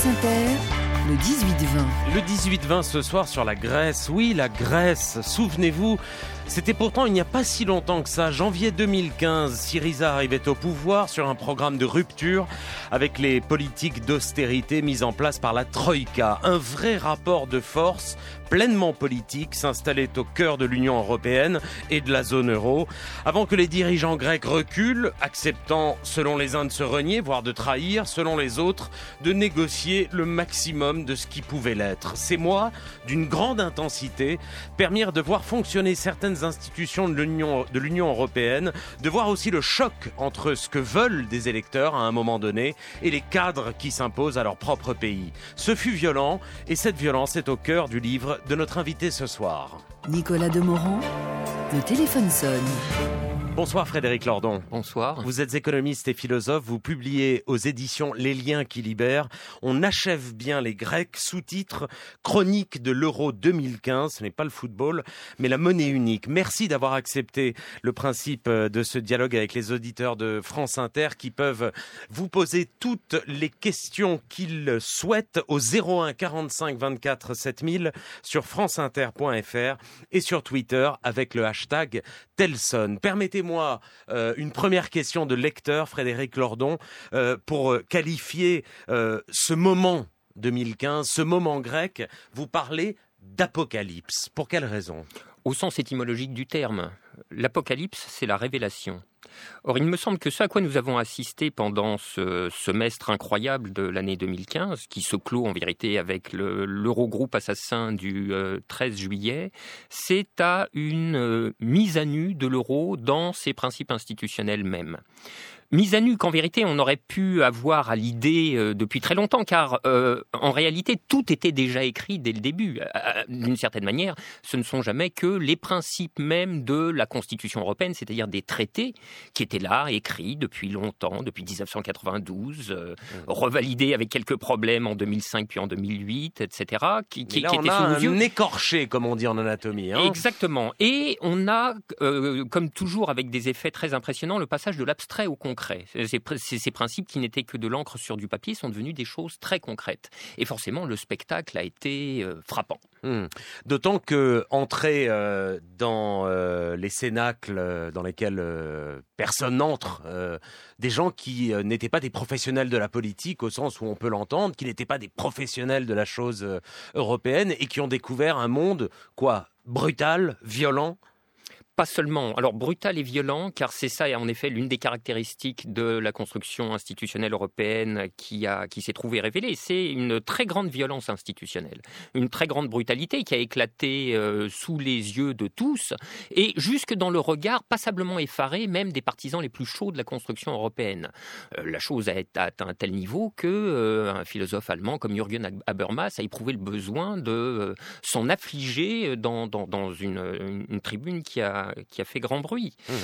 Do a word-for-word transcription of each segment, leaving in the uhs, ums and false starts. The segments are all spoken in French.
France Inter, le dix-huit vingt. Le dix-huit vingt ce soir sur la Grèce. Oui, la Grèce, souvenez-vous, c'était pourtant il n'y a pas si longtemps que ça, janvier deux mille quinze, Syriza arrivait au pouvoir sur un programme de rupture avec les politiques d'austérité mises en place par la Troïka. Un vrai rapport de force pleinement politique s'installait au cœur de l'Union européenne et de la zone euro, avant que les dirigeants grecs reculent, acceptant selon les uns de se renier, voire de trahir, selon les autres, de négocier le maximum de ce qui pouvait l'être. Ces mois d'une grande intensité permirent de voir fonctionner certaines institutions de l'Union, de l'Union européenne, de voir aussi le choc entre ce que veulent des électeurs à un moment donné et les cadres qui s'imposent à leur propre pays. Ce fut violent et cette violence est au cœur du livre de notre invité ce soir. Nicolas Demorand, le téléphone sonne. Bonsoir Frédéric Lordon. Bonsoir. Vous êtes économiste et philosophe, vous publiez aux éditions Les Liens qui libèrent. On achève bien les Grecs, sous-titre Chronique de l'Euro deux mille quinze. Ce n'est pas le football, mais la monnaie unique. Merci d'avoir accepté le principe de ce dialogue avec les auditeurs de France Inter qui peuvent vous poser toutes les questions qu'ils souhaitent au zéro un quarante-cinq vingt-quatre sept mille sur franceinter point fr et sur Twitter avec le hashtag Telson. Permettez-moi Moi, euh, une première question de lecteur, Frédéric Lordon, euh, pour qualifier euh, ce moment deux mille quinze, ce moment grec. Vous parlez d'apocalypse. Pour quelle raison ? Au sens étymologique du terme, l'apocalypse, c'est la révélation. Or, il me semble que ce à quoi nous avons assisté pendant ce semestre incroyable de l'année deux mille quinze, qui se clôt en vérité avec le, l'Eurogroupe assassin du euh, treize juillet, c'est à une euh, mise à nu de l'euro dans ses principes institutionnels mêmes. Mise à nu qu'en vérité on aurait pu avoir à l'idée euh, depuis très longtemps, car euh, en réalité tout était déjà écrit dès le début. Euh, d'une certaine manière, ce ne sont jamais que les principes même de la Constitution européenne, c'est-à-dire des traités qui étaient là, écrits depuis longtemps, depuis dix-neuf cent quatre-vingt-douze, euh, mmh. revalidés avec quelques problèmes en deux mille cinq puis en deux mille huit, et cetera. Qui, qui, là, qui on étaient a sous nos un yeux. écorché, comme on dit en anatomie. Hein. Exactement. Et on a, euh, comme toujours avec des effets très impressionnants, le passage de l'abstrait au concret. Ces, ces, ces principes qui n'étaient que de l'encre sur du papier sont devenus des choses très concrètes. Et forcément, le spectacle a été euh, frappant. Mmh. D'autant que entrer euh, dans euh, les cénacles dans lesquels euh, personne n'entre, euh, des gens qui euh, n'étaient pas des professionnels de la politique au sens où on peut l'entendre, qui n'étaient pas des professionnels de la chose euh, européenne et qui ont découvert un monde, quoi, brutal, violent. Pas seulement, alors brutal et violent, car c'est ça, en effet, l'une des caractéristiques de la construction institutionnelle européenne qui, a, qui s'est trouvée révélée. C'est une très grande violence institutionnelle, une très grande brutalité qui a éclaté euh, sous les yeux de tous, et jusque dans le regard passablement effaré même des partisans les plus chauds de la construction européenne. Euh, la chose a atteint un tel niveau que euh, un philosophe allemand comme Jürgen Habermas a éprouvé le besoin de euh, s'en affliger dans, dans, dans une, une, une tribune qui a qui a fait grand bruit. Mmh.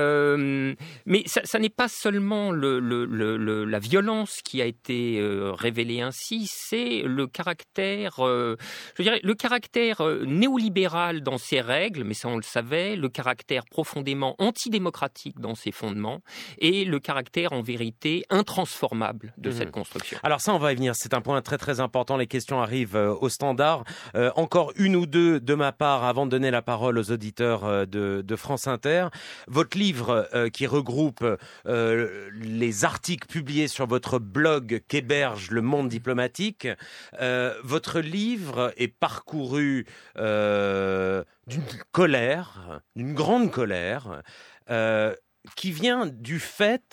Euh, mais ça, ça n'est pas seulement le, le, le, le, la violence qui a été euh, révélée ainsi, c'est le caractère, euh, je dirais, le caractère euh, néolibéral dans ses règles, mais ça on le savait, le caractère profondément antidémocratique dans ses fondements et le caractère en vérité intransformable de mmh. cette construction. Alors ça, on va y venir, c'est un point très très important, les questions arrivent euh, au standard. Euh, encore une ou deux de ma part avant de donner la parole aux auditeurs euh, de de France Inter. Votre livre euh, qui regroupe euh, les articles publiés sur votre blog qu'héberge Le Monde Diplomatique, euh, votre livre est parcouru euh, d'une colère, d'une grande colère, euh, qui vient du fait,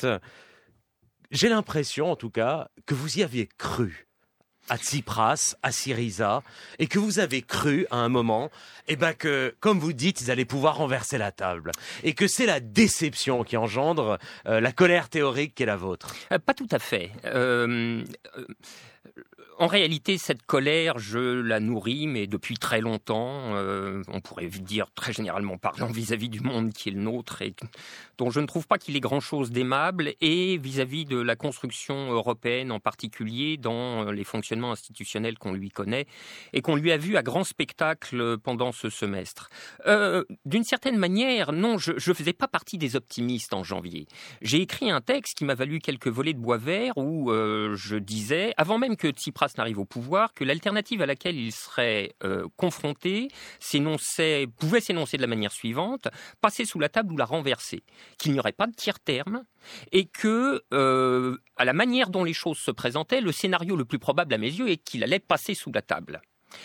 j'ai l'impression en tout cas, que vous y aviez cru. À Tsipras, à Syriza, et que vous avez cru à un moment, eh ben que, comme vous dites, ils allaient pouvoir renverser la table, et que c'est la déception qui engendre euh, la colère théorique qui est la vôtre. Euh, pas tout à fait. Euh, euh, En réalité, cette colère, je la nourris, mais depuis très longtemps, euh, on pourrait dire très généralement parlant vis-à-vis du monde qui est le nôtre, et dont je ne trouve pas qu'il ait grand-chose d'aimable, et vis-à-vis de la construction européenne en particulier, dans les fonctionnements institutionnels qu'on lui connaît, et qu'on lui a vu à grand spectacle pendant ce semestre. Euh, d'une certaine manière, non, je ne faisais pas partie des optimistes en janvier. J'ai écrit un texte qui m'a valu quelques volets de bois vert, où euh, je disais, avant même que Tsipras n'arrive au pouvoir que l'alternative à laquelle il serait euh, confronté s'énonçait, pouvait s'énoncer de la manière suivante: passer sous la table ou la renverser, qu'il n'y aurait pas de tiers terme et que, euh, à la manière dont les choses se présentaient, le scénario le plus probable à mes yeux est qu'il allait passer sous la table.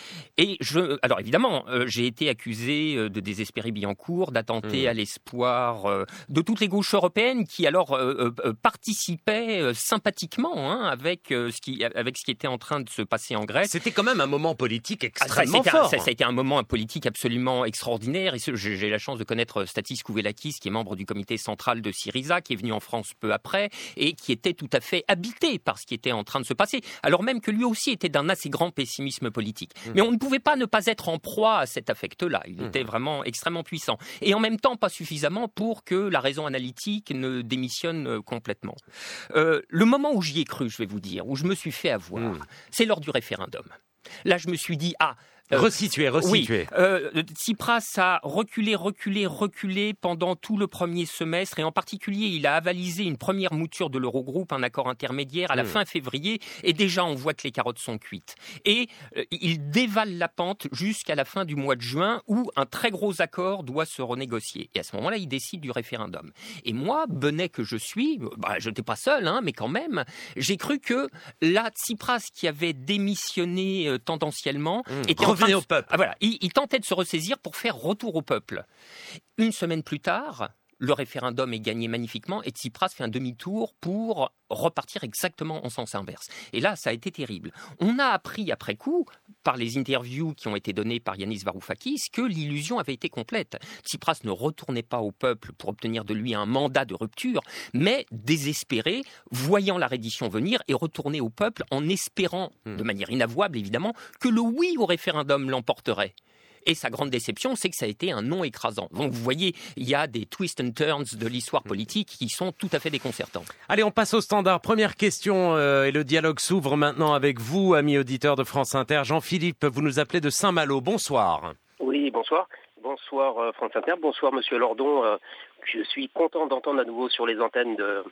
Et je, alors évidemment, euh, j'ai été accusé euh, de désespérer Billancourt, d'attenter mmh. à l'espoir euh, de toutes les gauches européennes qui alors euh, euh, participaient euh, sympathiquement hein, avec euh, ce qui, avec ce qui était en train de se passer en Grèce. C'était quand même un moment politique extrêmement ah, ça, fort. Un, ça, ça a été un moment politique absolument extraordinaire. Et ce, j'ai, j'ai la chance de connaître Stathis Kouvelakis, qui est membre du comité central de Syriza, qui est venu en France peu après et qui était tout à fait habité par ce qui était en train de se passer, alors même que lui aussi était d'un assez grand pessimisme politique. Mais on ne pouvait pas ne pas être en proie à cet affect-là. Il était vraiment extrêmement puissant. Et en même temps, pas suffisamment pour que la raison analytique ne démissionne complètement. Euh, le moment où j'y ai cru, je vais vous dire, où je me suis fait avoir, mmh. c'est lors du référendum. Là, je me suis dit, ah... Euh, resituer, resituer. Oui, euh, Tsipras a reculé, reculé, reculé pendant tout le premier semestre et en particulier, il a avalisé une première mouture de l'Eurogroupe, un accord intermédiaire à la mmh. fin février et déjà on voit que les carottes sont cuites. Et euh, il dévale la pente jusqu'à la fin du mois de juin où un très gros accord doit se renégocier. Et à ce moment-là, il décide du référendum. Et moi, benet que je suis, bah, je n'étais pas seul, hein, mais quand même, j'ai cru que là, Tsipras qui avait démissionné euh, tendanciellement mmh. était en Revenez au peuple. Ah, voilà, il, il tentait de se ressaisir pour faire retour au peuple. Une semaine plus tard, le référendum est gagné magnifiquement et Tsipras fait un demi-tour pour repartir exactement en sens inverse. Et là, ça a été terrible. On a appris après coup, par les interviews qui ont été données par Yanis Varoufakis, que l'illusion avait été complète. Tsipras ne retournait pas au peuple pour obtenir de lui un mandat de rupture, mais désespéré, voyant la reddition venir et retourner au peuple en espérant, mmh. de manière inavouable évidemment, que le oui au référendum l'emporterait. Et sa grande déception, c'est que ça a été un non écrasant. Donc vous voyez, il y a des twists and turns de l'histoire politique qui sont tout à fait déconcertants. Allez, on passe au standard. Première question euh, et le dialogue s'ouvre maintenant avec vous, amis auditeurs de France Inter. Jean-Philippe, vous nous appelez de Saint-Malo. Bonsoir. Oui, bonsoir. Bonsoir euh, France Inter. Bonsoir Monsieur Lordon. Euh, je suis content d'entendre à nouveau sur les antennes de,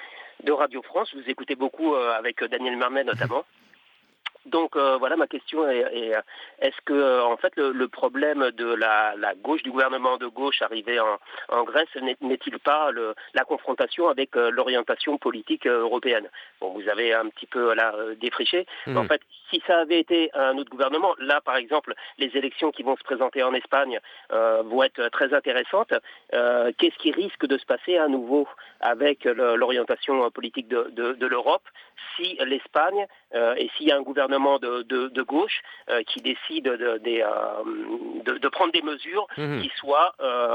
de Radio France. Je vous écoutez beaucoup euh, avec Daniel Marnet notamment. Donc euh, voilà, ma question est, est est-ce que euh, en fait le, le problème de la, la gauche, du gouvernement de gauche arrivé en, en Grèce n'est, n'est-il pas le, la confrontation avec euh, l'orientation politique euh, européenne? Bon, vous avez un petit peu là euh, défriché. Mmh. En fait, si ça avait été un autre gouvernement, là par exemple, les élections qui vont se présenter en Espagne euh, vont être très intéressantes. Euh, qu'est-ce qui risque de se passer à nouveau avec le, l'orientation politique de, de, de l'Europe si l'Espagne euh, et s'il y a un gouvernement De, de, de gauche euh, qui décide de, de, de, euh, de, de prendre des mesures mmh. qui soient,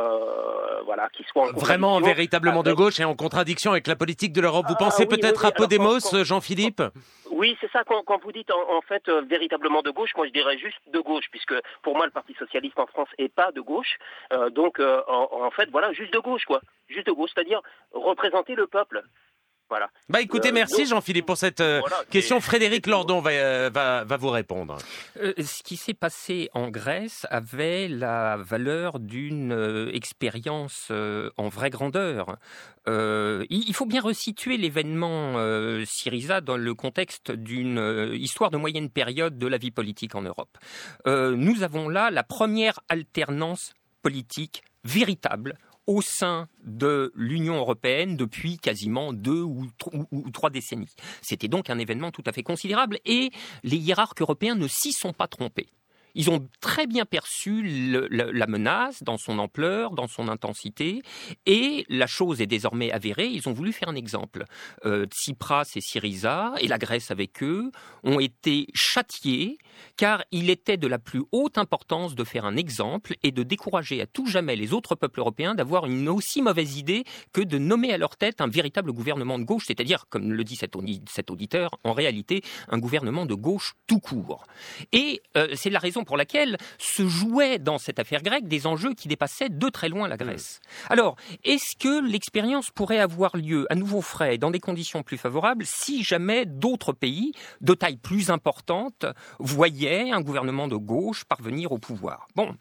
euh, voilà, qui soient en vraiment véritablement avec... de gauche et en contradiction avec la politique de l'Europe. Vous ah, pensez oui, peut-être oui, oui. à Podemos, quand, quand, Jean-Philippe? Oui, c'est ça. Quand, quand vous dites en, en fait euh, véritablement de gauche, moi je dirais juste de gauche, puisque pour moi le Parti socialiste en France est pas de gauche. Euh, donc euh, en, en fait, voilà, juste de gauche, quoi. Juste de gauche, c'est-à-dire représenter le peuple. Voilà. Bah écoutez, merci donc, Jean-Philippe pour cette euh, voilà, question. Frédéric Lordon va, euh, va, va vous répondre. Euh, ce qui s'est passé en Grèce avait la valeur d'une euh, expérience euh, en vraie grandeur. Euh, il faut bien resituer l'événement euh, Syriza dans le contexte d'une euh, histoire de moyenne période de la vie politique en Europe. Euh, nous avons là la première alternance politique véritable au sein de l'Union européenne depuis quasiment deux ou, ou, ou trois décennies. C'était donc un événement tout à fait considérable et les hiérarques européens ne s'y sont pas trompés. Ils ont très bien perçu le, la, la menace dans son ampleur, dans son intensité, et la chose est désormais avérée. Ils ont voulu faire un exemple. Euh, Tsipras et Syriza, et la Grèce avec eux, ont été châtiés, car il était de la plus haute importance de faire un exemple et de décourager à tout jamais les autres peuples européens d'avoir une aussi mauvaise idée que de nommer à leur tête un véritable gouvernement de gauche, c'est-à-dire, comme le dit cet, cet auditeur, en réalité, un gouvernement de gauche tout court. Et euh, c'est la raison pour laquelle se jouaient dans cette affaire grecque des enjeux qui dépassaient de très loin la Grèce. Mmh. Alors, est-ce que l'expérience pourrait avoir lieu à nouveau frais, dans des conditions plus favorables, si jamais d'autres pays, de taille plus importante, voyaient un gouvernement de gauche parvenir au pouvoir? Bon,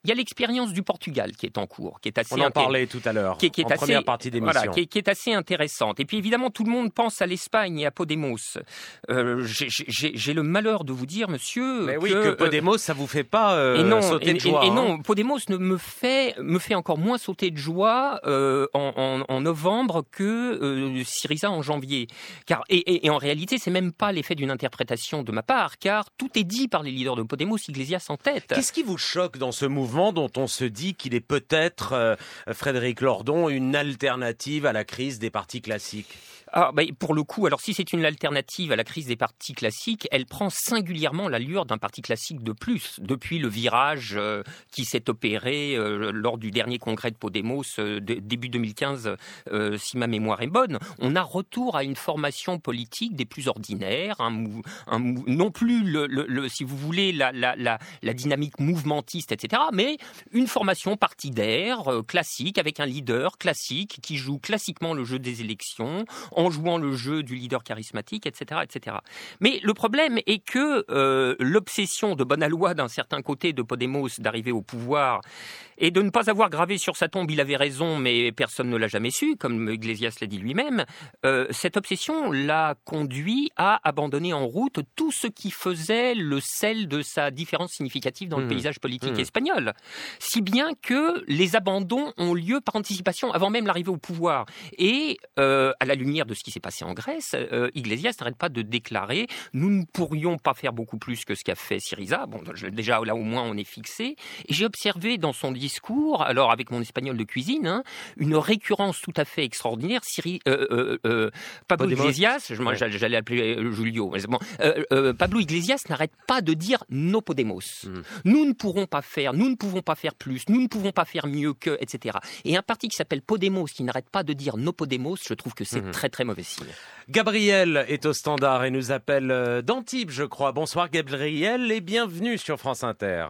Il y a l'expérience du Portugal qui est en cours, qui est assez On en intér- parlait tout à l'heure, qui est, qui est en assez, première partie d'émission. Voilà, qui est, qui est assez intéressante. Et puis évidemment, tout le monde pense à l'Espagne et à Podemos. Euh, j'ai, j'ai, j'ai le malheur de vous dire, monsieur, Mais que, oui, que Podemos, euh, ça vous fait pas euh, et non, sauter et, de joie. Et, et hein. non, Podemos ne me fait me fait encore moins sauter de joie euh, en, en, en novembre que euh, Syriza en janvier. Car et, et, et en réalité, c'est même pas l'effet d'une interprétation de ma part, car tout est dit par les leaders de Podemos, Iglesias en tête. Qu'est-ce qui vous choque dans ce mouvement dont on se dit qu'il est peut-être, euh, Frédéric Lordon, une alternative à la crise des partis classiques ? Ah, bah, pour le coup, alors si c'est une alternative à la crise des partis classiques, elle prend singulièrement l'allure d'un parti classique de plus. Depuis le virage euh, qui s'est opéré euh, lors du dernier congrès de Podemos, euh, de, début deux mille quinze, euh, si ma mémoire est bonne, on a retour à une formation politique des plus ordinaires, un mou, un mou, non plus, le, le, le, si vous voulez, la, la, la, la dynamique mouvementiste, et cetera, mais une formation partidaire, euh, classique, avec un leader classique qui joue classiquement le jeu des élections, en jouant le jeu du leader charismatique, et cetera, et cetera. Mais le problème est que euh, l'obsession de bonne loi d'un certain côté de Podemos d'arriver au pouvoir et de ne pas avoir gravé sur sa tombe, il avait raison, mais personne ne l'a jamais su, comme Iglesias l'a dit lui-même, euh, cette obsession l'a conduit à abandonner en route tout ce qui faisait le sel de sa différence significative dans mmh. le paysage politique mmh. espagnol. Si bien que les abandons ont lieu par anticipation, avant même l'arrivée au pouvoir. Et euh, à la lumière de ce qui s'est passé en Grèce, euh, Iglesias n'arrête pas de déclarer « Nous ne pourrions pas faire beaucoup plus que ce qu'a fait Syriza ». Bon, déjà, là, au moins, on est fixé. Et j'ai observé dans son discours, alors avec mon espagnol de cuisine, hein, une récurrence tout à fait extraordinaire. Syri, euh, euh, euh, Pablo Podemos. Iglesias, je, moi, ouais. j'allais appeler Julio, bon, euh, euh, Pablo Iglesias n'arrête pas de dire « No Podemos mm. ». Nous ne pourrons pas faire, nous ne pouvons pas faire plus, nous ne pouvons pas faire mieux que, et cetera. Et un parti qui s'appelle Podemos, qui n'arrête pas de dire « No Podemos », je trouve que c'est mm. très très mauvais signe. Gabriel est au standard et nous appelle d'Antibes, je crois. Bonsoir Gabriel et bienvenue sur France Inter.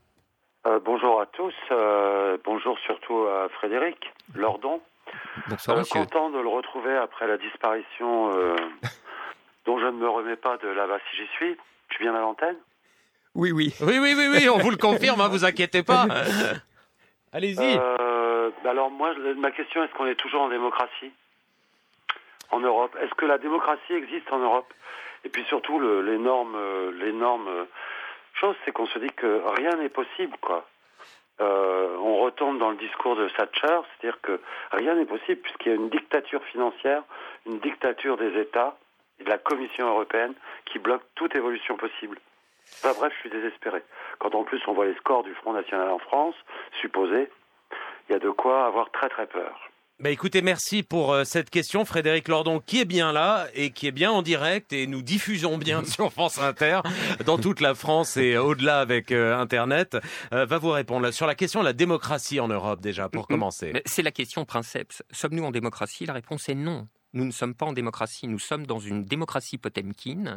Euh, bonjour à tous, euh, bonjour surtout à Frédéric Lordon. Bonsoir, euh, monsieur. Content de le retrouver après la disparition euh, dont je ne me remets pas de là-bas si j'y suis. Je suis bien à l'antenne ? Oui, oui. Oui, oui, oui, oui, on vous le confirme, hein, vous inquiétez pas. Allez-y. Euh, alors moi, ma question, est-ce qu'on est toujours en démocratie ? En Europe. Est-ce que la démocratie existe en Europe ? Et puis surtout, le, l'énorme, l'énorme chose, c'est qu'on se dit que rien n'est possible, quoi. Euh, on retombe dans le discours de Thatcher, c'est-à-dire que rien n'est possible puisqu'il y a une dictature financière, une dictature des États et de la Commission européenne qui bloque toute évolution possible. Enfin bref, je suis désespéré. Quand en plus on voit les scores du Front National en France, supposés, il y a de quoi avoir très très peur. Bah écoutez, merci pour euh, cette question, Frédéric Lordon, qui est bien là et qui est bien en direct et nous diffusons bien sur France Inter dans toute la France et au-delà avec euh, Internet, euh, va vous répondre sur la question de la démocratie en Europe déjà, pour commencer. C'est la question princeps. Sommes-nous en démocratie ? La réponse est non. Nous ne sommes pas en démocratie, nous sommes dans une démocratie potemkine,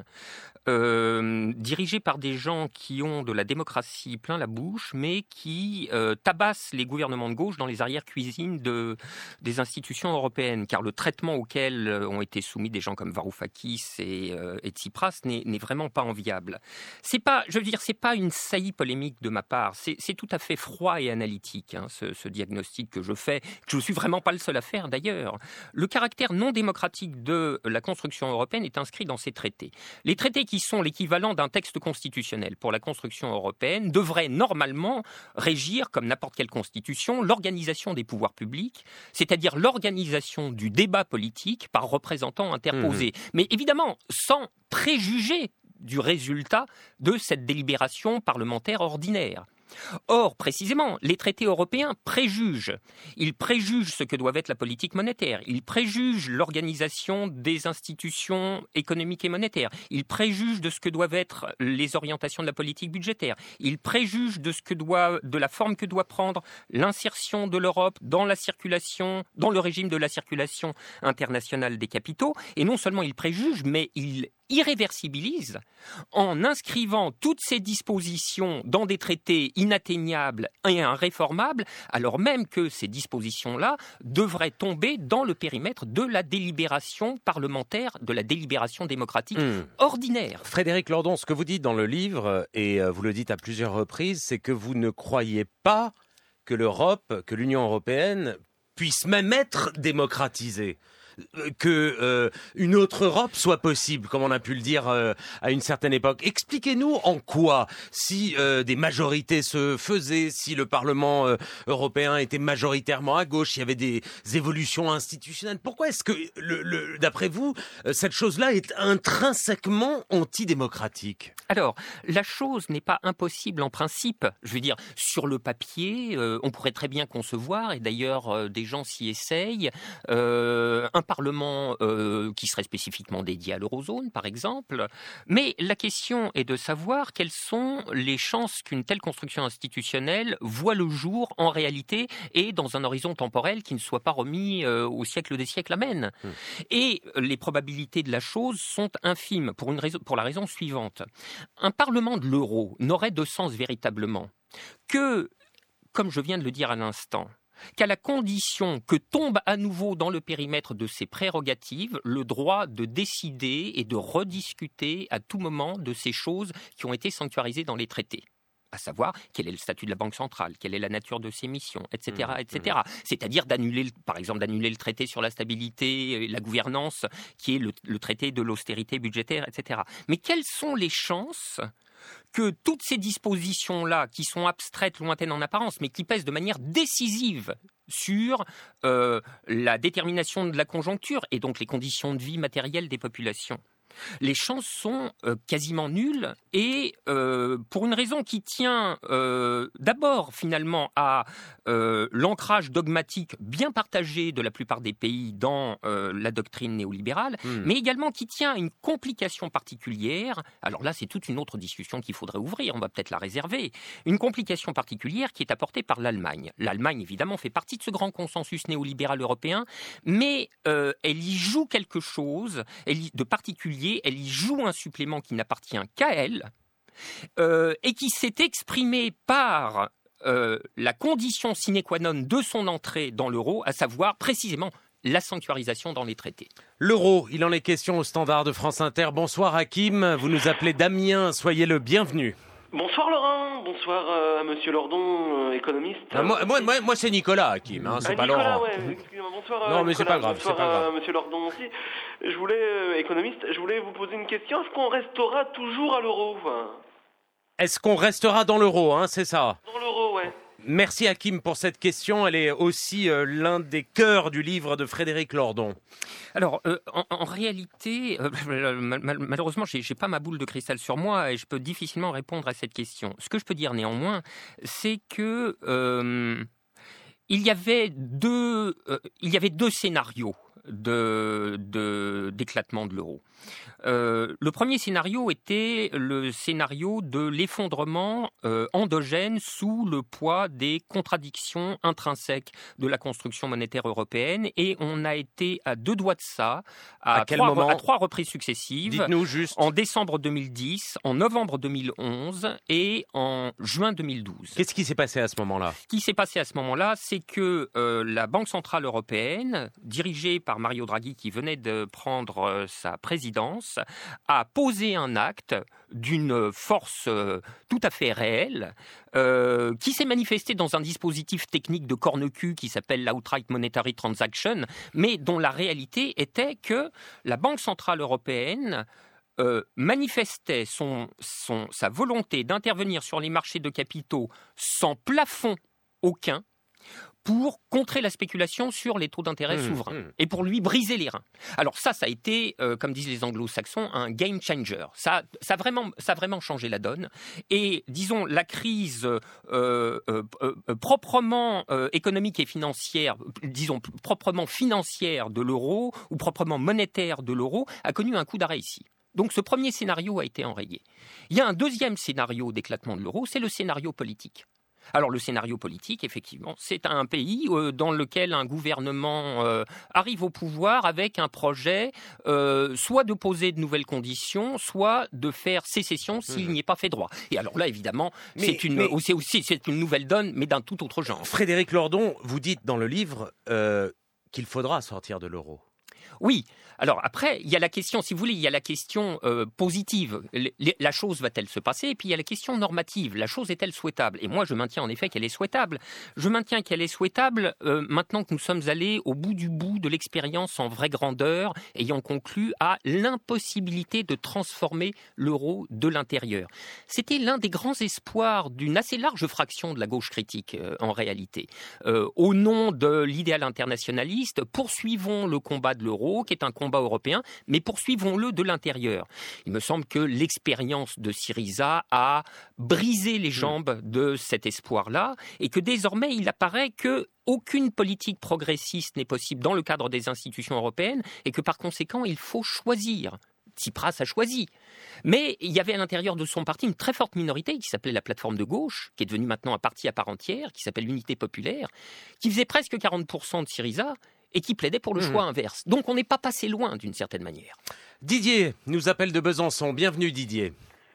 euh, dirigée par des gens qui ont de la démocratie plein la bouche, mais qui euh, tabassent les gouvernements de gauche dans les arrière-cuisines de, des institutions européennes, car le traitement auquel ont été soumis des gens comme Varoufakis et, euh, et Tsipras n'est, n'est vraiment pas enviable. C'est pas, je veux dire, c'est pas une saillie polémique de ma part, c'est, c'est tout à fait froid et analytique, hein, ce, ce diagnostic que je fais, que je ne suis vraiment pas le seul à faire d'ailleurs. Le caractère non démocratique démocratique de la construction européenne est inscrit dans ces traités. Les traités qui sont l'équivalent d'un texte constitutionnel pour la construction européenne devraient normalement régir, comme n'importe quelle constitution, l'organisation des pouvoirs publics, c'est-à-dire l'organisation du débat politique par représentants interposés. Mmh. Mais évidemment, sans préjuger du résultat de cette délibération parlementaire ordinaire. Or, précisément, les traités européens préjugent. Ils préjugent ce que doit être la politique monétaire. Ils préjugent l'organisation des institutions économiques et monétaires. Ils préjugent de ce que doivent être les orientations de la politique budgétaire. Ils préjugent de ce que doit, de la forme que doit prendre l'insertion de l'Europe dans la circulation, dans le régime de la circulation internationale des capitaux. Et non seulement ils préjugent, mais ils irréversibilise en inscrivant toutes ces dispositions dans des traités inatteignables et irréformables, alors même que ces dispositions-là devraient tomber dans le périmètre de la délibération parlementaire, de la délibération démocratique mmh. ordinaire. Frédéric Lordon, ce que vous dites dans le livre, et vous le dites à plusieurs reprises, c'est que vous ne croyez pas que l'Europe, que l'Union européenne puisse même être démocratisée. Que euh, une autre Europe soit possible, comme on a pu le dire euh, à une certaine époque. Expliquez-nous en quoi, si euh, des majorités se faisaient, si le Parlement euh, européen était majoritairement à gauche, il y avait des évolutions institutionnelles. Pourquoi est-ce que, le, le, d'après vous, euh, cette chose-là est intrinsèquement antidémocratique ? Alors, la chose n'est pas impossible en principe. Je veux dire, sur le papier, euh, on pourrait très bien concevoir, et d'ailleurs euh, des gens s'y essayent, euh, un Parlement euh, qui serait spécifiquement dédié à l'eurozone, par exemple. Mais la question est de savoir quelles sont les chances qu'une telle construction institutionnelle voit le jour en réalité et dans un horizon temporel qui ne soit pas remis euh, au siècle des siècles amène. Mmh. Et les probabilités de la chose sont infimes pour, une raison, pour la raison suivante. Un Parlement de l'euro n'aurait de sens véritablement que, comme je viens de le dire à l'instant, qu'à la condition que tombe à nouveau dans le périmètre de ses prérogatives le droit de décider et de rediscuter à tout moment de ces choses qui ont été sanctuarisées dans les traités. À savoir quel est le statut de la Banque centrale, quelle est la nature de ses missions, et cetera, et cetera. Mmh. C'est-à-dire d'annuler, par exemple, d'annuler le traité sur la stabilité et la gouvernance, qui est le, le traité de l'austérité budgétaire, et cetera. Mais quelles sont les chances que toutes ces dispositions-là, qui sont abstraites, lointaines en apparence, mais qui pèsent de manière décisive sur euh, la détermination de la conjoncture et donc les conditions de vie matérielles des populations, les chances sont euh, quasiment nulles et euh, pour une raison qui tient euh, d'abord finalement à euh, l'ancrage dogmatique bien partagé de la plupart des pays dans euh, la doctrine néolibérale, mmh. mais également qui tient à une complication particulière. Alors là, c'est toute une autre discussion qu'il faudrait ouvrir, on va peut-être la réserver. Une complication particulière qui est apportée par l'Allemagne. L'Allemagne, évidemment, fait partie de ce grand consensus néolibéral européen, mais euh, elle y joue quelque chose elle y, de particulier. Elle y joue un supplément qui n'appartient qu'à elle euh, et qui s'est exprimé par euh, la condition sine qua non de son entrée dans l'euro, à savoir précisément la sanctuarisation dans les traités. L'euro, il en est question au Standard de France Inter. Bonsoir Hakim, vous nous appelez Damien, soyez le bienvenu. Bonsoir Laurent, bonsoir euh, à Monsieur Lordon, euh, économiste. Ah, moi, moi, moi, moi c'est Nicolas Hakim, hein, c'est ah, pas Nicolas, Laurent. Ouais, excusez-moi, bonsoir. Euh, non mais Nicolas, c'est pas grave, bonsoir, c'est pas grave. Euh, Monsieur Lordon aussi. Je voulais, euh, économiste, je voulais vous poser une question. Est-ce qu'on restera toujours à l'euro hein Est-ce qu'on restera dans l'euro, hein, c'est ça? Dans l'euro, ouais. Merci Hakim pour cette question. Elle est aussi euh, l'un des cœurs du livre de Frédéric Lordon. Alors, euh, en, en réalité, euh, mal, malheureusement, j'ai, j'ai pas ma boule de cristal sur moi et je peux difficilement répondre à cette question. Ce que je peux dire néanmoins, c'est que euh, il y avait deux, euh, il y avait deux scénarios de, de, d'éclatement de l'euro. Euh, le premier scénario était le scénario de l'effondrement euh, endogène sous le poids des contradictions intrinsèques de la construction monétaire européenne et on a été à deux doigts de ça à, à, quel trois, moment à trois reprises successives. Dites-nous juste. En décembre deux mille dix, en novembre deux mille onze et en juin deux mille douze. Qu'est-ce qui s'est passé à ce moment-là ? Ce qui s'est passé à ce moment-là, c'est que euh, la Banque centrale européenne, dirigée par Mario Draghi qui venait de prendre euh, sa présidence, a posé un acte d'une force euh, tout à fait réelle euh, qui s'est manifesté dans un dispositif technique de corne-cul qui s'appelle l'Outright Monetary Transaction, mais dont la réalité était que la Banque centrale européenne euh, manifestait son, son, sa volonté d'intervenir sur les marchés de capitaux sans plafond aucun pour contrer la spéculation sur les taux d'intérêt mmh, souverains mmh. et pour lui briser les reins. Alors ça, ça a été, euh, comme disent les anglo-saxons, un game changer. Ça, ça, a vraiment, ça a vraiment changé la donne. Et disons, la crise euh, euh, euh, proprement euh, économique et financière, disons proprement financière de l'euro ou proprement monétaire de l'euro a connu un coup d'arrêt ici. Donc ce premier scénario a été enrayé. Il y a un deuxième scénario d'éclatement de l'euro, c'est le scénario politique. Alors le scénario politique, effectivement, c'est un pays euh, dans lequel un gouvernement euh, arrive au pouvoir avec un projet euh, soit de poser de nouvelles conditions, soit de faire sécession s'il mmh. n'y est pas fait droit. Et alors là, évidemment, mais, c'est, une, mais... c'est aussi c'est une nouvelle donne, mais d'un tout autre genre. Frédéric Lordon, vous dites dans le livre euh, qu'il faudra sortir de l'euro. Oui. Alors après, il y a la question, si vous voulez, il y a la question euh, positive. L- la chose va-t-elle se passer ? Et puis il y a la question normative. La chose est-elle souhaitable ? Et moi, je maintiens en effet qu'elle est souhaitable. Je maintiens qu'elle est souhaitable euh, maintenant que nous sommes allés au bout du bout de l'expérience en vraie grandeur, ayant conclu à l'impossibilité de transformer l'euro de l'intérieur. C'était l'un des grands espoirs d'une assez large fraction de la gauche critique, euh, en réalité. Euh, au nom de l'idéal internationaliste, poursuivons le combat de l'euro, qui est un combat européen, mais poursuivons-le de l'intérieur. Il me semble que l'expérience de Syriza a brisé les jambes de cet espoir-là et que désormais il apparaît que aucune politique progressiste n'est possible dans le cadre des institutions européennes et que par conséquent il faut choisir. Tsipras a choisi. Mais il y avait à l'intérieur de son parti une très forte minorité qui s'appelait la plateforme de gauche, qui est devenue maintenant un parti à part entière, qui s'appelle l'Unité populaire, qui faisait presque quarante pour cent de Syriza et qui plaidait pour le mmh. choix inverse. Donc on n'est pas passé loin d'une certaine manière. Didier nous appelle de Besançon. Bienvenue Didier.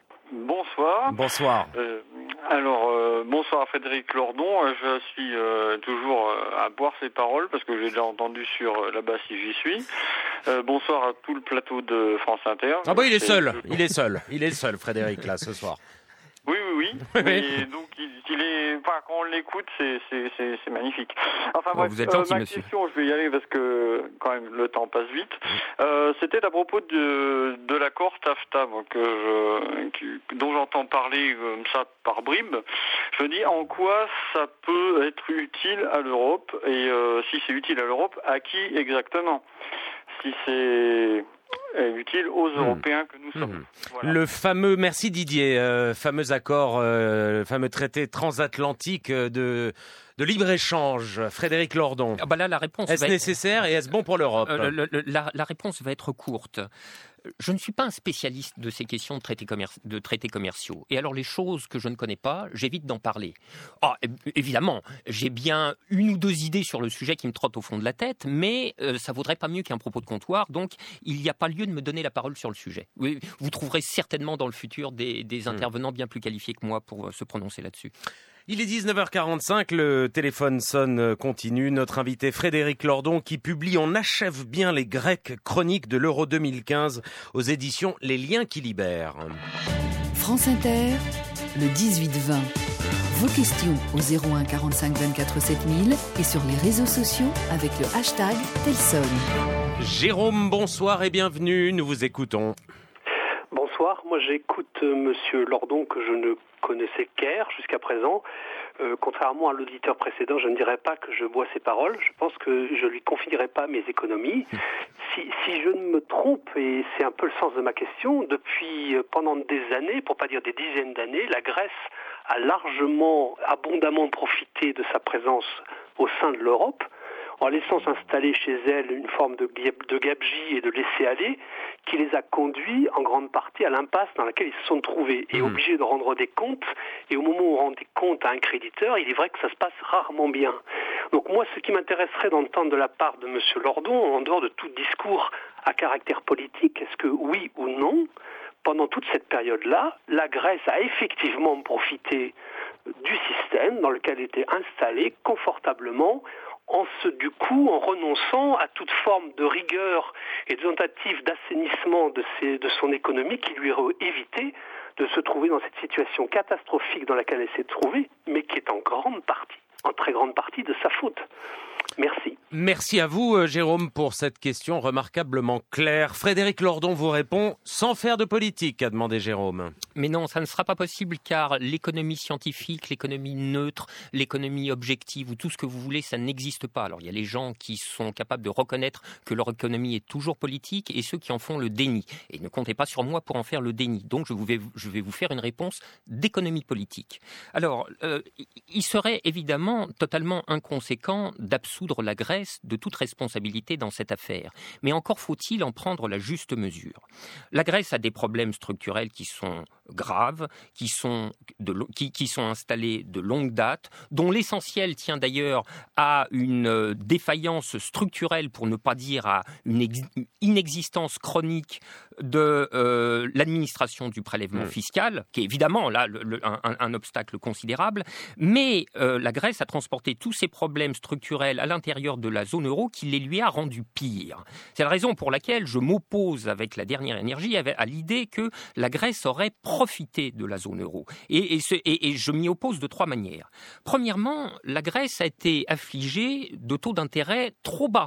Bonsoir. Bonsoir. Euh, alors, euh, bonsoir Frédéric Lordon. Je suis euh, toujours euh, à boire ses paroles parce que j'ai déjà entendu sur euh, là-bas si j'y suis. Euh, bonsoir à tout le plateau de France Inter. Ah bah il est seul, il est seul, il est seul Frédéric là ce soir. Oui, oui, oui. Et donc, il, il est, enfin, quand on l'écoute, c'est, c'est, c'est, c'est magnifique. Enfin, bref, vous êtes gentil, euh, ma monsieur. question, je vais y aller parce que, quand même, le temps passe vite. Euh, c'était à propos de, de l'accord TAFTA, que je, que, dont j'entends parler comme ça par bribes. Je me dis, en quoi ça peut être utile à l'Europe et euh, si c'est utile à l'Europe, à qui exactement ? Si c'est est utile aux Européens que nous sommes. Mmh. Voilà. Le fameux, merci Didier, euh, fameux accord, euh, fameux traité transatlantique de, de libre-échange, Frédéric Lordon. Ah bah là, la réponse est-ce va nécessaire être... et est-ce bon pour l'Europe ? euh, le, le, la, la réponse va être courte. Je ne suis pas un spécialiste de ces questions de traités, commer- de traités commerciaux. Et alors, les choses que je ne connais pas, j'évite d'en parler. Ah, évidemment, j'ai bien une ou deux idées sur le sujet qui me trottent au fond de la tête, mais euh, ça vaudrait pas mieux qu'un propos de comptoir. Donc, il n'y a pas lieu de me donner la parole sur le sujet. Oui, vous trouverez certainement dans le futur des, des intervenants bien plus qualifiés que moi pour euh, se prononcer là-dessus. Il est dix-neuf heures quarante-cinq, le téléphone sonne continue. Notre invité Frédéric Lordon qui publie On achève bien les Grecs, chronique de l'Euro deux mille quinze aux éditions Les Liens qui libèrent. France Inter, le dix-huit vingt. Vos questions au zéro un quarante-cinq vingt-quatre sept mille et sur les réseaux sociaux avec le hashtag Telson. Jérôme, bonsoir et bienvenue, nous vous écoutons. Bonsoir, moi j'écoute euh, Monsieur Lordon que je ne connaissais guère jusqu'à présent. Euh, contrairement à l'auditeur précédent, je ne dirais pas que je bois ses paroles. Je pense que je lui confierai pas mes économies. Si, si je ne me trompe, et c'est un peu le sens de ma question, depuis euh, pendant des années, pour pas dire des dizaines d'années, la Grèce a largement, abondamment profité de sa présence au sein de l'Europe, en laissant s'installer chez elle une forme de, de gabegie et de laisser-aller qui les a conduits en grande partie à l'impasse dans laquelle ils se sont trouvés et mmh. obligés de rendre des comptes. Et au moment où on rend des comptes à un créditeur, il est vrai que ça se passe rarement bien. Donc moi, ce qui m'intéresserait d'entendre de la part de M. Lordon, en dehors de tout discours à caractère politique, est-ce que oui ou non, pendant toute cette période-là, la Grèce a effectivement profité du système dans lequel elle était installée confortablement, en ce, du coup, en renonçant à toute forme de rigueur et de tentative d'assainissement de, ses, de son économie qui lui aurait évité de se trouver dans cette situation catastrophique dans laquelle elle s'est trouvée, mais qui est en grande partie, en très grande partie de sa faute. Merci. Merci à vous, Jérôme, pour cette question remarquablement claire. Frédéric Lordon vous répond sans faire de politique, a demandé Jérôme. Mais non, ça ne sera pas possible car l'économie scientifique, l'économie neutre, l'économie objective ou tout ce que vous voulez, ça n'existe pas. Alors il y a les gens qui sont capables de reconnaître que leur économie est toujours politique et ceux qui en font le déni. Et ne comptez pas sur moi pour en faire le déni. Donc je, vous vais, je vais vous faire une réponse d'économie politique. Alors, euh, il serait évidemment totalement inconséquent d'absolument absoudre la Grèce de toute responsabilité dans cette affaire. Mais encore faut-il en prendre la juste mesure. La Grèce a des problèmes structurels qui sont graves, qui sont, de, qui, qui sont installés de longue date, dont l'essentiel tient d'ailleurs à une défaillance structurelle, pour ne pas dire à une ex, inexistence chronique de euh, l'administration du prélèvement mmh. fiscal, qui est évidemment là le, le, un, un obstacle considérable, mais euh, la Grèce a transporté tous ces problèmes structurels à l'intérieur de la zone euro qui les lui a rendus pires. C'est la raison pour laquelle je m'oppose avec la dernière énergie à l'idée que la Grèce aurait profité de la zone euro. Et, et, ce, et, et je m'y oppose de trois manières. Premièrement, la Grèce a été affligée de taux d'intérêt trop bas.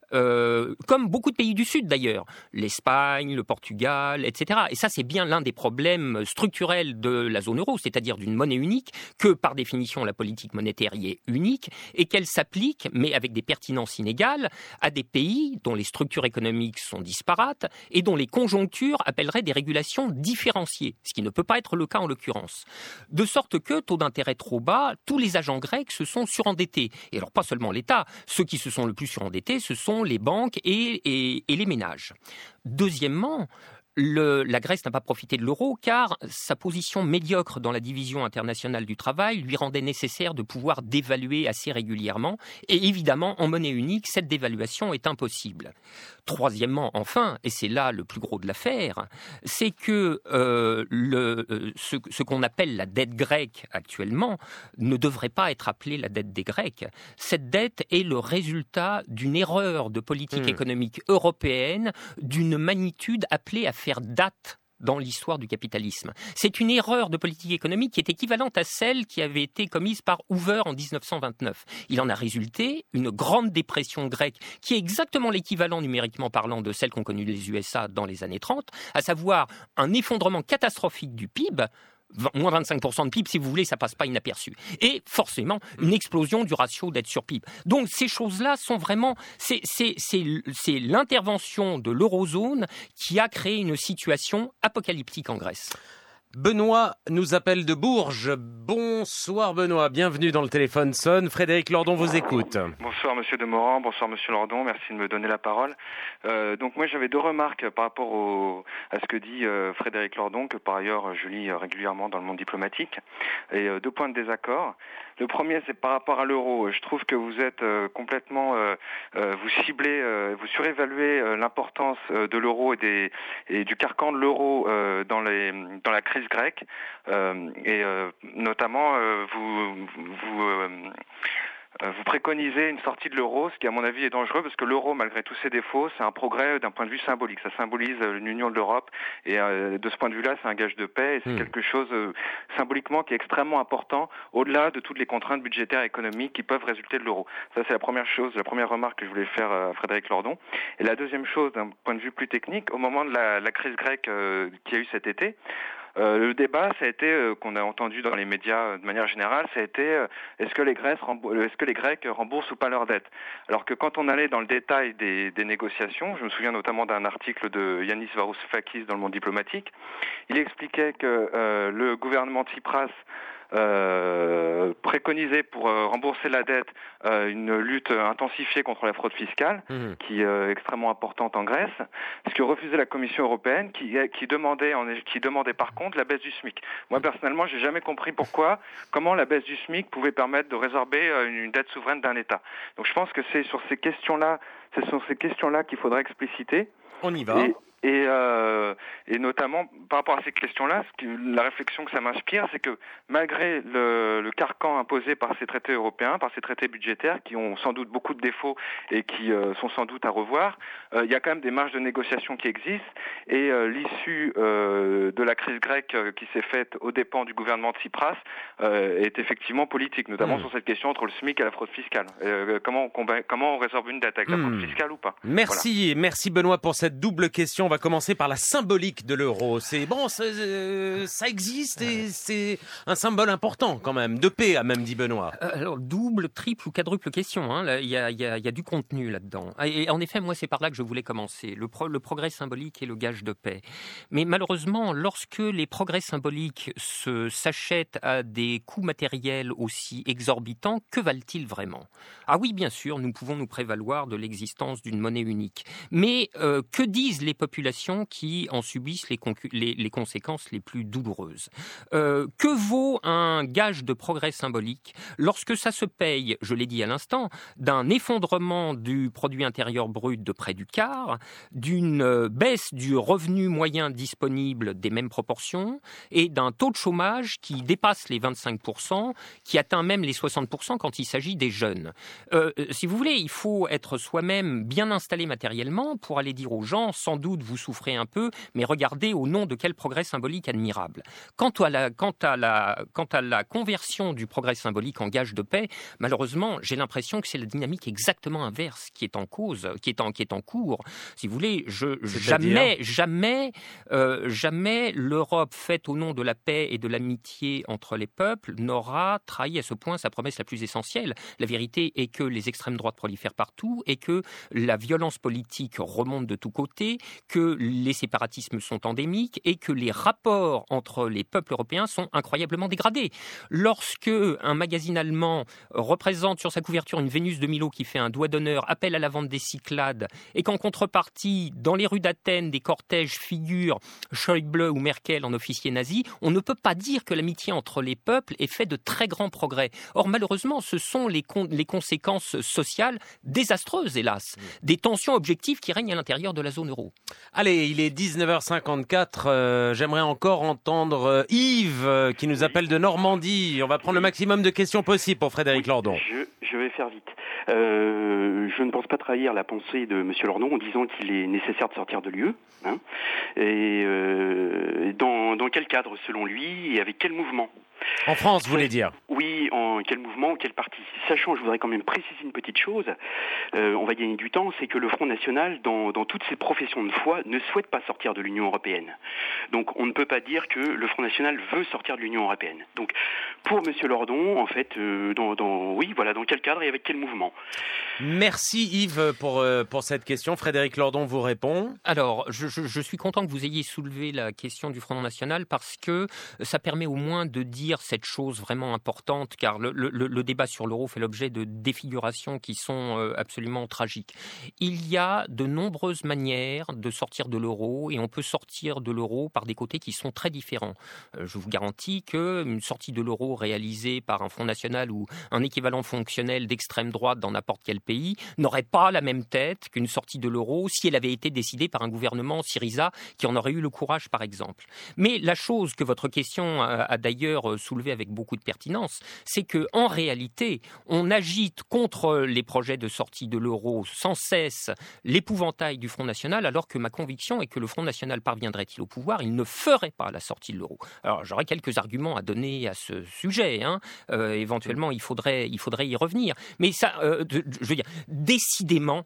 Euh, comme beaucoup de pays du Sud d'ailleurs, l'Espagne, le Portugal, et cetera. Et ça, c'est bien l'un des problèmes structurels de la zone euro, c'est-à-dire d'une monnaie unique, que par définition la politique monétaire y est unique, et qu'elle s'applique, mais avec des pertinences inégales, à des pays dont les structures économiques sont disparates et dont les conjonctures appelleraient des régulations différenciées, ce qui ne peut pas être le cas en l'occurrence. De sorte que, taux d'intérêt trop bas, tous les agents grecs se sont surendettés. Et alors pas seulement l'État, ceux qui se sont le plus surendettés, ce sont les banques et, et, et les ménages. Deuxièmement, Le, la Grèce n'a pas profité de l'euro car sa position médiocre dans la division internationale du travail lui rendait nécessaire de pouvoir dévaluer assez régulièrement. Et évidemment, en monnaie unique, cette dévaluation est impossible. Troisièmement, enfin, et c'est là le plus gros de l'affaire, c'est que euh, le, ce, ce qu'on appelle la dette grecque actuellement ne devrait pas être appelée la dette des Grecs. Cette dette est le résultat d'une erreur de politique mmh. économique européenne d'une magnitude appelée à faire date dans l'histoire du capitalisme. C'est une erreur de politique économique qui est équivalente à celle qui avait été commise par Hoover en dix-neuf cent vingt-neuf. Il en a résulté une grande dépression grecque qui est exactement l'équivalent numériquement parlant de celle qu'ont connue les U S A dans les années trente, à savoir un effondrement catastrophique du P I B, moins vingt-cinq pour cent de P I B, si vous voulez, ça passe pas inaperçu. Et forcément, une explosion du ratio dette sur P I B. Donc ces choses-là sont vraiment... C'est, c'est, c'est, c'est l'intervention de l'eurozone qui a créé une situation apocalyptique en Grèce. Benoît nous appelle de Bourges. Bonsoir Benoît, bienvenue dans le téléphone sonne. Frédéric Lordon vous écoute. Bonsoir Monsieur Demorand, bonsoir Monsieur Lordon, merci de me donner la parole. Euh, donc moi j'avais deux remarques par rapport au, à ce que dit euh, Frédéric Lordon, que par ailleurs je lis régulièrement dans le monde diplomatique, et euh, deux points de désaccord. Le premier, c'est par rapport à l'euro. Je trouve que vous êtes euh, complètement, euh, euh, vous ciblez, euh, vous surévaluez euh, l'importance euh, de l'euro et, des, et du carcan de l'euro euh, dans, les, dans la crise grecque. Euh, et euh, notamment, euh, vous, vous, euh, vous préconisez une sortie de l'euro, ce qui à mon avis est dangereux, parce que l'euro, malgré tous ses défauts, c'est un progrès d'un point de vue symbolique. Ça symbolise l'union de l'Europe, et euh, de ce point de vue-là, c'est un gage de paix, et c'est mmh. quelque chose euh, symboliquement qui est extrêmement important, au-delà de toutes les contraintes budgétaires et économiques qui peuvent résulter de l'euro. Ça, c'est la première chose, la première remarque que je voulais faire à Frédéric Lordon. Et la deuxième chose, d'un point de vue plus technique, au moment de la, la crise grecque euh, qu'il y a eu cet été, Euh, le débat, ça a été, euh, qu'on a entendu dans les médias euh, de manière générale, ça a été euh, est-ce que les Grecs remboursent, est-ce que les Grecs remboursent ou pas leurs dettes. Alors que quand on allait dans le détail des, des négociations, je me souviens notamment d'un article de Yanis Varoufakis dans le monde diplomatique, il expliquait que euh, le gouvernement Tsipras Euh, préconisé pour euh, rembourser la dette euh, une lutte intensifiée contre la fraude fiscale, mmh. qui est euh, extrêmement importante en Grèce, ce que refusait la Commission européenne, qui, qui demandait, en, qui demandait par contre la baisse du SMIC. Moi personnellement, j'ai jamais compris pourquoi, comment la baisse du SMIC pouvait permettre de résorber une, une dette souveraine d'un État. Donc je pense que c'est sur ces questions-là, c'est sur ces questions-là qu'il faudrait expliciter. On y va. Et, Et, euh, et notamment par rapport à ces questions-là, ce qui, la réflexion que ça m'inspire, c'est que malgré le, le carcan imposé par ces traités européens, par ces traités budgétaires, qui ont sans doute beaucoup de défauts et qui euh, sont sans doute à revoir, euh, il y a quand même des marges de négociation qui existent. Et euh, l'issue euh, de la crise grecque euh, qui s'est faite aux dépens du gouvernement de Tsipras euh, est effectivement politique, notamment mmh. sur cette question entre le SMIC et la fraude fiscale. Euh, comment, on combat, comment on résorbe une dette avec la mmh. fraude fiscale ou pas. Merci, voilà. Merci Benoît pour cette double question. on va commencer par la symbolique de l'euro. C'est bon, c'est, euh, ça existe et c'est un symbole important quand même, de paix, a même dit Benoît. Euh, alors, double, triple ou quadruple question, hein. Là, il y a, il y a, il y a du contenu là-dedans. Et en effet, moi, c'est par là que je voulais commencer. Le, pro, le progrès symbolique est le gage de paix. Mais malheureusement, lorsque les progrès symboliques se, s'achètent à des coûts matériels aussi exorbitants, que valent-ils vraiment ? Ah oui, bien sûr, nous pouvons nous prévaloir de l'existence d'une monnaie unique. Mais euh, que disent les populations qui en subissent les, concu- les, les conséquences les plus douloureuses ? euh, Que vaut un gage de progrès symbolique lorsque ça se paye, je l'ai dit à l'instant, d'un effondrement du produit intérieur brut de près du quart, d'une euh, baisse du revenu moyen disponible des mêmes proportions et d'un taux de chômage qui dépasse les vingt-cinq pour cent, qui atteint même les soixante pour cent quand il s'agit des jeunes. Euh, si vous voulez, il faut être soi-même bien installé matériellement pour aller dire aux gens, sans doute vous souffrez un peu, mais regardez au nom de quel progrès symbolique admirable. Quant à la, quant à la, quant à la conversion du progrès symbolique en gage de paix, malheureusement, j'ai l'impression que c'est la dynamique exactement inverse qui est en cause, qui est en, qui est en cours. Si vous voulez, je, jamais, jamais, euh, jamais l'Europe faite au nom de la paix et de l'amitié entre les peuples n'aura trahi à ce point sa promesse la plus essentielle. La vérité est que les extrêmes droites prolifèrent partout et que la violence politique remonte de tous côtés, que les séparatismes sont endémiques et que les rapports entre les peuples européens sont incroyablement dégradés. Lorsque un magazine allemand représente sur sa couverture une Vénus de Milo qui fait un doigt d'honneur, appelle à la vente des Cyclades, et qu'en contrepartie, dans les rues d'Athènes, des cortèges figurent Schäuble ou Merkel en officier nazi, on ne peut pas dire que l'amitié entre les peuples ait fait de très grands progrès. Or, malheureusement, ce sont les, con- les conséquences sociales désastreuses, hélas, des tensions objectives qui règnent à l'intérieur de la zone euro. Allez, il est dix-neuf heures cinquante-quatre. Euh, j'aimerais encore entendre euh, Yves euh, qui nous appelle de Normandie. On va prendre le maximum de questions possibles pour Frédéric Lordon. Je, je vais faire vite. Euh, je ne pense pas trahir la pensée de M. Lordon en disant qu'il est nécessaire de sortir de l'U E. Hein, et euh, dans, dans quel cadre, selon lui, et avec quel mouvement ? En France, vous voulez dire ? Oui, en quel mouvement, quel parti ? Sachant, je voudrais quand même préciser une petite chose, euh, on va gagner du temps, c'est que le Front National, dans, dans toutes ses professions de foi, ne souhaite pas sortir de l'Union Européenne. Donc on ne peut pas dire que le Front National veut sortir de l'Union Européenne. Donc pour M. Lordon, en fait, euh, dans, dans, oui, voilà, dans quel cadre et avec quel mouvement ? Merci Yves pour, euh, pour cette question. Frédéric Lordon vous répond. Alors, je, je, je suis content que vous ayez soulevé la question du Front National parce que ça permet au moins de dire cette chose vraiment importante, car le, le, le débat sur l'euro fait l'objet de défigurations qui sont absolument tragiques. Il y a de nombreuses manières de sortir de l'euro et on peut sortir de l'euro par des côtés qui sont très différents. Je vous garantis qu'une sortie de l'euro réalisée par un Front National ou un équivalent fonctionnel d'extrême droite dans n'importe quel pays n'aurait pas la même tête qu'une sortie de l'euro si elle avait été décidée par un gouvernement Syriza qui en aurait eu le courage, par exemple. Mais la chose que votre question a, a d'ailleurs soulevée avec beaucoup de pertinence, c'est qu'en réalité, on agite contre les projets de sortie de l'euro sans cesse l'épouvantail du Front National, alors que ma conviction est que le Front National parviendrait-il au pouvoir, il ne ferait pas la sortie de l'euro. Alors j'aurais quelques arguments à donner à ce sujet, hein. Euh, éventuellement il faudrait, il faudrait y revenir. Mais ça, euh, je veux dire, décidément,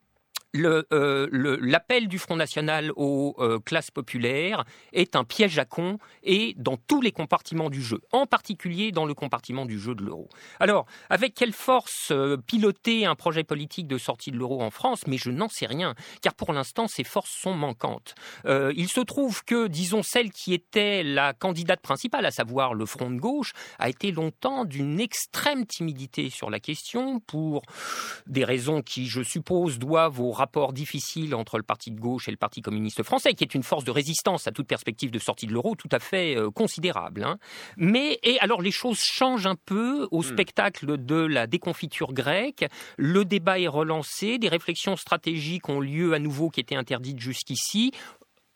Le, euh, le, l'appel du Front National aux euh, classes populaires est un piège à cons et dans tous les compartiments du jeu, en particulier dans le compartiment du jeu de l'euro. Alors, avec quelle force euh, piloter un projet politique de sortie de l'euro en France ? Mais je n'en sais rien, car pour l'instant, ces forces sont manquantes. Euh, il se trouve que, disons, celle qui était la candidate principale, à savoir le Front de gauche, a été longtemps d'une extrême timidité sur la question, pour des raisons qui, je suppose, doivent au rapport difficile entre le parti de gauche et le parti communiste français, qui est une force de résistance à toute perspective de sortie de l'euro tout à fait euh, considérable. Hein. Mais, et alors les choses changent un peu au mmh. spectacle de la déconfiture grecque, le débat est relancé, des réflexions stratégiques ont lieu à nouveau qui étaient interdites jusqu'ici.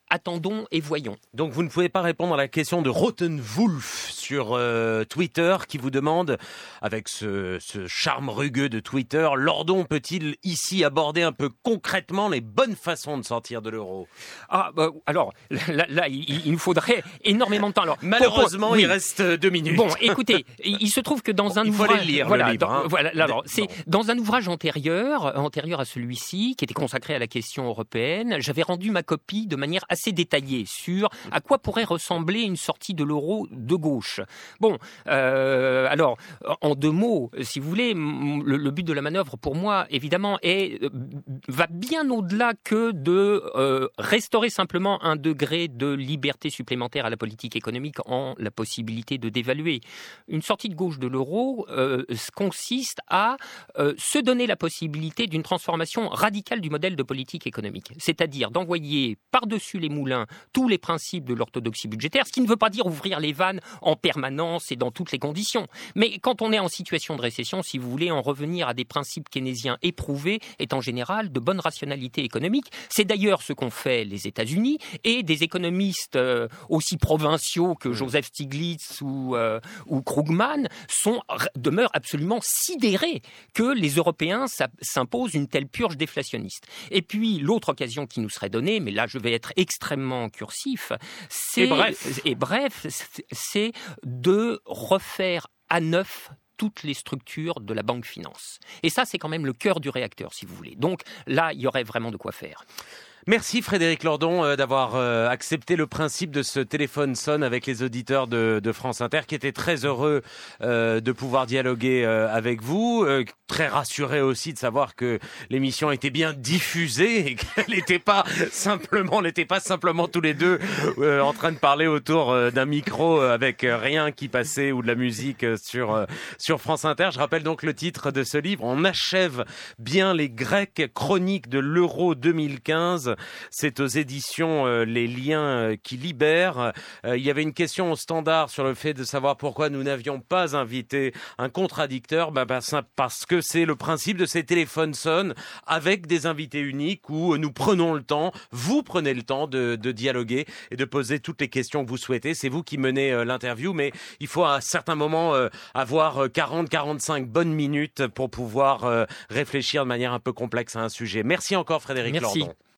attendons et voyons. Donc vous ne pouvez pas répondre à la question de Rottenwulf sur euh, Twitter qui vous demande, avec ce, ce charme rugueux de Twitter, Lordon peut-il ici aborder un peu concrètement les bonnes façons de sortir de l'euro ? Ah, bah, alors là, là il, il nous faudrait énormément de temps. Alors, malheureusement, pour, pour, oui. il reste deux minutes. Bon, écoutez, il se trouve que dans un il ouvrage, faut aller le lire, voilà, le livre, dans, hein. voilà, alors c'est non. dans un ouvrage antérieur, antérieur à celui-ci, qui était consacré à la question européenne, j'avais rendu ma copie de manière assez détaillée sur à quoi pourrait ressembler une sortie de l'euro de gauche. Bon, euh, alors en deux mots, si vous voulez, le, le but de la manœuvre pour moi, évidemment, est va bien au-delà que de euh, restaurer simplement un degré de liberté supplémentaire à la politique économique en la possibilité de dévaluer. Une sortie de gauche de l'euro euh, consiste à euh, se donner la possibilité d'une transformation radicale du modèle de politique économique, c'est-à-dire d'envoyer par-dessus les moulins tous les principes de l'orthodoxie budgétaire, ce qui ne veut pas dire ouvrir les vannes en permanence et dans toutes les conditions. Mais quand on est en situation de récession, si vous voulez en revenir à des principes keynésiens éprouvés, est en général de bonne rationalité économique. C'est d'ailleurs ce qu'ont fait les États-Unis et des économistes euh, aussi provinciaux que Joseph Stiglitz ou, euh, ou Krugman sont, demeurent absolument sidérés que les Européens s'imposent une telle purge déflationniste. Et puis l'autre occasion qui nous serait donnée, mais là je vais être extrêmement cursif, c'est, et bref, et bref, c'est de refaire à neuf toutes les structures de la banque finance. Et ça, c'est quand même le cœur du réacteur, si vous voulez. Donc là, il y aurait vraiment de quoi faire. Merci Frédéric Lordon euh, d'avoir euh, accepté le principe de ce téléphone sonne avec les auditeurs de, de France Inter qui étaient très heureux euh, de pouvoir dialoguer euh, avec vous, euh, très rassurés aussi de savoir que l'émission était bien diffusée et qu'elle n'était pas simplement, n'était pas simplement tous les deux euh, en train de parler autour euh, d'un micro euh, avec euh, rien qui passait ou de la musique euh, sur euh, sur France Inter. Je rappelle donc le titre de ce livre. On achève bien les Grecs, chroniques de l'Euro deux mille quinze. C'est aux éditions euh, Les Liens euh, qui libèrent. Euh, il y avait une question au standard sur le fait de savoir pourquoi nous n'avions pas invité un contradicteur. Bah, bah, parce que c'est le principe de ces téléphones sonnes avec des invités uniques où nous prenons le temps, vous prenez le temps de, de dialoguer et de poser toutes les questions que vous souhaitez. C'est vous qui menez euh, l'interview, mais il faut à certains moments euh, avoir quarante à quarante-cinq bonnes minutes pour pouvoir euh, réfléchir de manière un peu complexe à un sujet. Merci encore Frédéric Merci. Lordon.